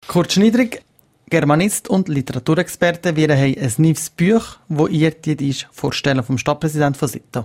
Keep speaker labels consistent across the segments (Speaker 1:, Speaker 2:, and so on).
Speaker 1: Kurt Schniedrig, Germanist und Literaturexperte, wir haben ein neues Buch, das ihr dir vorstellen vom Stadtpräsidenten von Sito.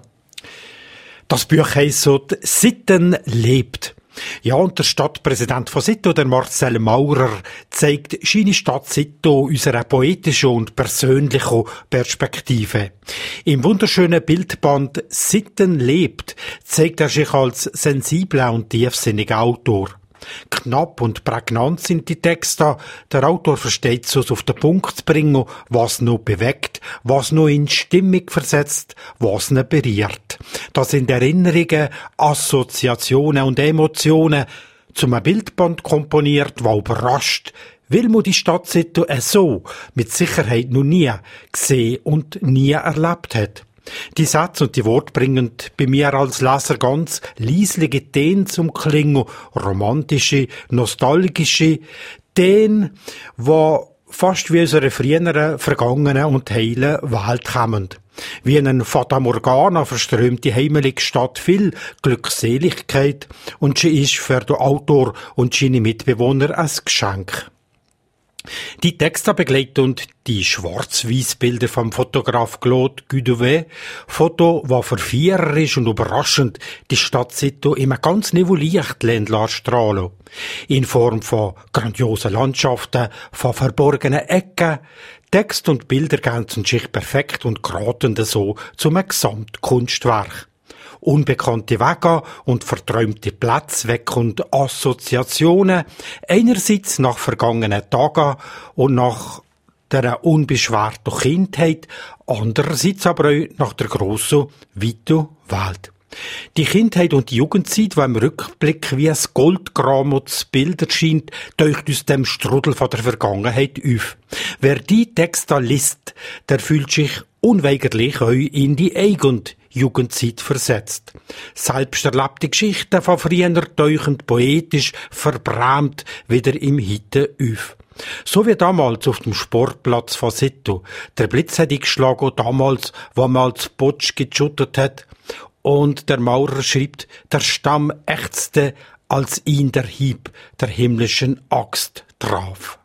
Speaker 2: Das Buch heisst so «Sitten lebt». Ja, und der Stadtpräsident von Sito, der Marcel Maurer, zeigt seine Stadt Sito aus einer poetischen und persönlichen Perspektive. Im wunderschönen Bildband «Sitten lebt» zeigt er sich als sensibler und tiefsinniger Autor. Knapp und prägnant sind die Texte. Der Autor versteht es, auf den Punkt zu bringen, was noch bewegt, was noch in Stimmung versetzt, was noch berührt. Das sind Erinnerungen, Assoziationen und Emotionen zum Bildband komponiert, das überrascht, weil man die Stadt Sito so mit Sicherheit noch nie gesehen und nie erlebt hat. Die Sätze und die Worte bringen bei mir als Leser ganz leislige Töne zum Klingen, romantische, nostalgische Töne, die fast wie unsere früheren, vergangenen und heilen Welt kommen. Wie ein Fata Morgana verströmt die heimelige Stadt viel Glückseligkeit und sie ist für den Autor und seine Mitbewohner ein Geschenk. Die Texte begleiten die Schwarz-Weiß-Bilder vom Fotograf Claude Guduvet. Foto, das verführerisch und überraschend die Stadt Sito immer ganz Licht strahlen. In Form von grandiosen Landschaften, von verborgenen Ecken. Text und Bilder ergänzen sich perfekt und geraten so zum Gesamtkunstwerk. Unbekannte Wege und verträumte Plätze wecken Assoziationen, einerseits nach vergangenen Tagen und nach der unbeschwerten Kindheit, andererseits aber auch nach der grossen, weiten Welt. Die Kindheit und die Jugendzeit, die im Rückblick wie ein goldgramotes Bild erscheint, taucht aus dem Strudel von der Vergangenheit auf. Wer die Texte liest, der fühlt sich unweigerlich auch in die eigene Jugendzeit versetzt. Selbst erlebte Geschichten von früher tauchen poetisch verbrämt wieder im Heute auf. So wie damals auf dem Sportplatz von Sito. Der Blitz hat eingeschlagen, damals, wo man als Potsch geschüttet hat. Und der Maurer schreibt, der Stamm ächzte, als ihn der Hieb der himmlischen Axt traf.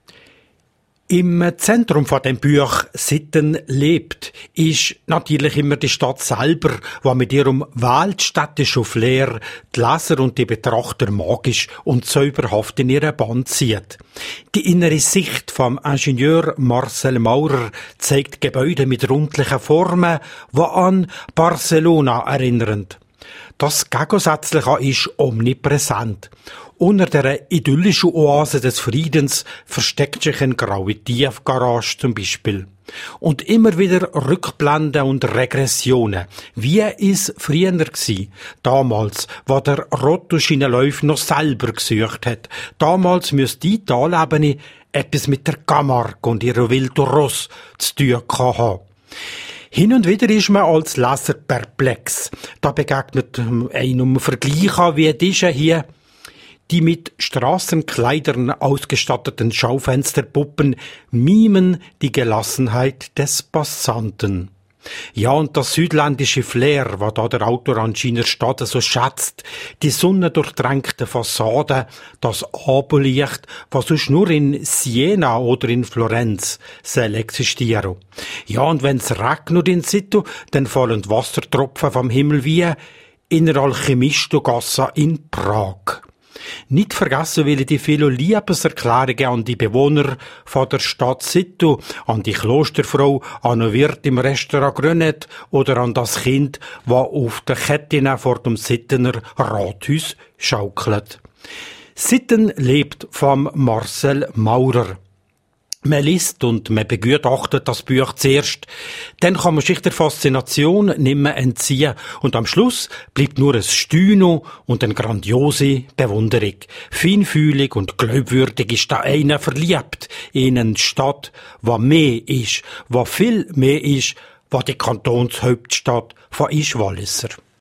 Speaker 2: Im Zentrum von dem Buch «Sitten lebt» ist natürlich immer die Stadt selber, die mit ihrem weltstädtischen Flair die Leser und die Betrachter magisch und zauberhaft in ihren Bann zieht. Die innere Sicht vom Ingenieur Marcel Maurer zeigt Gebäude mit rundlichen Formen, die an Barcelona erinnern. Das Gegensätzliche ist omnipräsent. Unter der idyllischen Oase des Friedens versteckt sich eine graue Tiefgarage zum Beispiel. Und immer wieder Rückblenden und Regressionen. Wie es früher war. Damals, wo der Rottoschienenlauf noch selber gesucht hat. Damals müsste die Talebene etwas mit der Camargue und ihrer Wildo Ross zu tun haben. Hin und wieder ist man als Leser perplex. Da begegnet einem Vergleich an, wie diese hier. Die mit Straßenkleidern ausgestatteten Schaufensterpuppen mimen die Gelassenheit des Passanten. Ja, und das südländische Flair, was da der Autor an seiner Stadt so schätzt, die sonnendurchtränkte Fassade, das Abendlicht, was sonst nur in Siena oder in Florenz soll existieren. Ja, und wenn's regnet in Sito, dann fallen die Wassertropfen vom Himmel wie in der Alchemistogasse in Prag. Nicht vergessen will ich die vielen Liebeserklärungen an die Bewohner von der Stadt Sito, an die Klosterfrau, an den Wirt im Restaurant Grenet oder an das Kind, das auf der Kette vor dem Sittener Rathaus schaukelt. Sitten lebt vom Marcel Maurer. Man liest und man begutachtet das Buch zuerst, dann kann man sich der Faszination nicht mehr entziehen und am Schluss bleibt nur ein Staunen und eine grandiose Bewunderung. Feinfühlig und glaubwürdig ist da einer verliebt in eine Stadt, die mehr ist, die viel mehr ist, wie die Kantonshauptstadt von Ischwalisser.